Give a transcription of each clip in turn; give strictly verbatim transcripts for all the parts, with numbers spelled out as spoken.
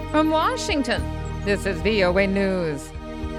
From Washington, this is V O A News.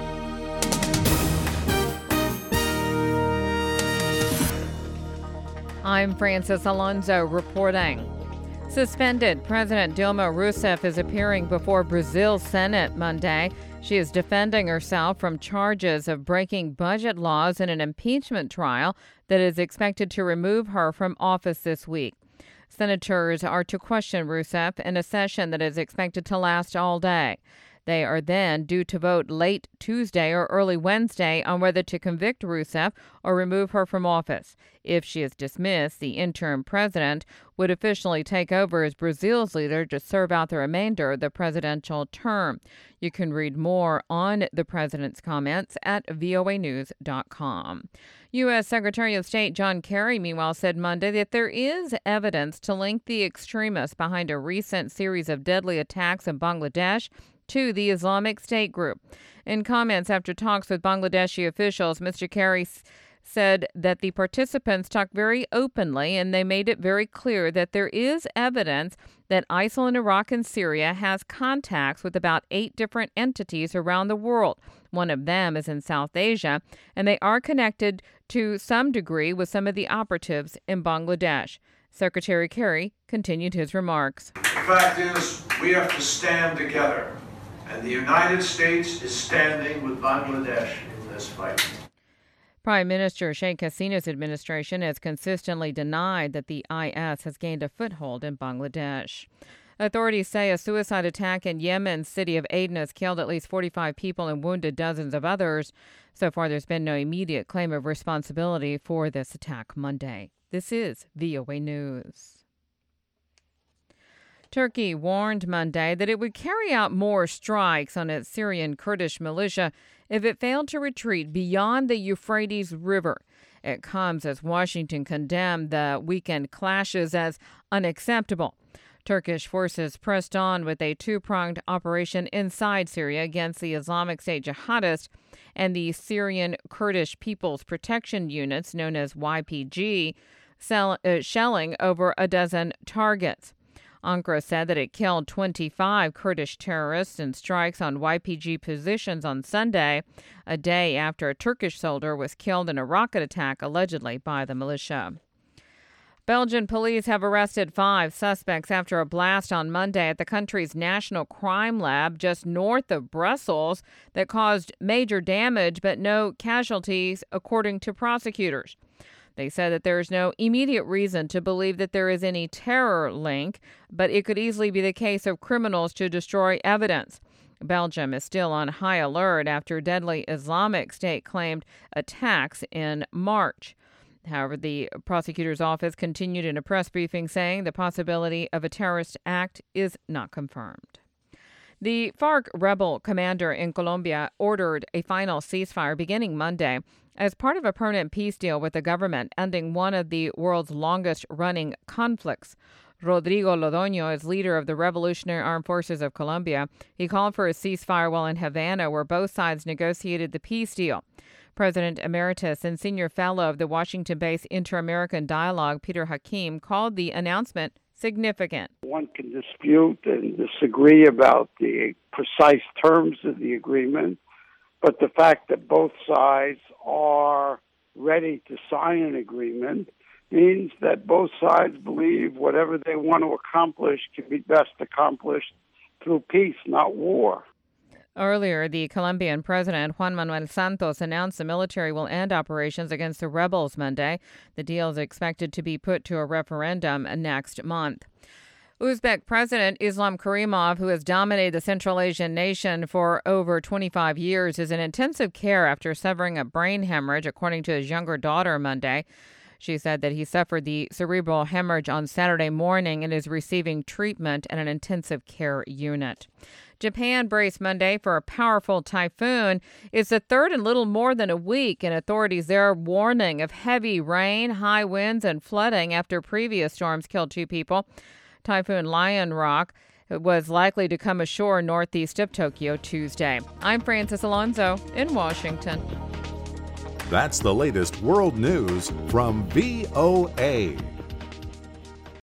I'm Francis Alonso reporting. Suspended President Dilma Rousseff is appearing before Brazil's Senate Monday. She is defending herself from charges of breaking budget laws in an impeachment trial that is expected to remove her from office this week. Senators are to question Rousseff in a session that is expected to last all day. They are then due to vote late Tuesday or early Wednesday on whether to convict Rousseff or remove her from office. If she is dismissed, the interim president would officially take over as Brazil's leader to serve out the remainder of the presidential term. You can read more on the president's comments at V O A news dot com. U S. Secretary of State John Kerry, meanwhile, said Monday that there is evidence to link the extremists behind a recent series of deadly attacks in Bangladesh to the Islamic State group. In comments after talks with Bangladeshi officials, Mister Kerry s- said that the participants talked very openly and they made it very clear that there is evidence that ISIL in Iraq and Syria has contacts with about eight different entities around the world. One of them is in South Asia, and they are connected to some degree with some of the operatives in Bangladesh. Secretary Kerry continued his remarks. The fact is, we have to stand together. And the United States is standing with Bangladesh in this fight. Prime Minister Sheikh Hasina's administration has consistently denied that the I S has gained a foothold in Bangladesh. Authorities say a suicide attack in Yemen's city of Aden has killed at least forty-five people and wounded dozens of others. So far, there's been no immediate claim of responsibility for this attack Monday. This is V O A News. Turkey warned Monday that it would carry out more strikes on its Syrian Kurdish militia if it failed to retreat beyond the Euphrates River. It comes as Washington condemned the weekend clashes as unacceptable. Turkish forces pressed on with a two-pronged operation inside Syria against the Islamic State jihadists and the Syrian Kurdish People's Protection Units, known as Y P G, sell, uh, shelling over a dozen targets. Ankara said that it killed twenty-five Kurdish terrorists in strikes on Y P G positions on Sunday, a day after a Turkish soldier was killed in a rocket attack allegedly by the militia. Belgian police have arrested five suspects after a blast on Monday at the country's National Crime Lab just north of Brussels that caused major damage but no casualties, according to prosecutors. They said that there is no immediate reason to believe that there is any terror link, but it could easily be the case of criminals to destroy evidence. Belgium is still on high alert after deadly Islamic State claimed attacks in March. However, the prosecutor's office continued in a press briefing saying the possibility of a terrorist act is not confirmed. The FARC rebel commander in Colombia ordered a final ceasefire beginning Monday as part of a permanent peace deal with the government, ending one of the world's longest-running conflicts. Rodrigo Londoño is leader of the Revolutionary Armed Forces of Colombia. He called for a ceasefire while in Havana, where both sides negotiated the peace deal. President Emeritus and senior fellow of the Washington-based Inter-American Dialogue, Peter Hakim, called the announcement significant. One can dispute and disagree about the precise terms of the agreement, but the fact that both sides are ready to sign an agreement means that both sides believe whatever they want to accomplish can be best accomplished through peace, not war. Earlier, the Colombian president, Juan Manuel Santos, announced the military will end operations against the rebels Monday. The deal is expected to be put to a referendum next month. Uzbek President Islam Karimov, who has dominated the Central Asian nation for over twenty-five years, is in intensive care after suffering a brain hemorrhage, according to his younger daughter Monday. She said that he suffered the cerebral hemorrhage on Saturday morning and is receiving treatment at an intensive care unit. Japan braced Monday for a powerful typhoon. It's the third in little more than a week, and authorities there are warning of heavy rain, high winds, and flooding after previous storms killed two people. Typhoon Lion Rock was likely to come ashore northeast of Tokyo Tuesday. I'm Francis Alonso in Washington. That's the latest world news from V O A.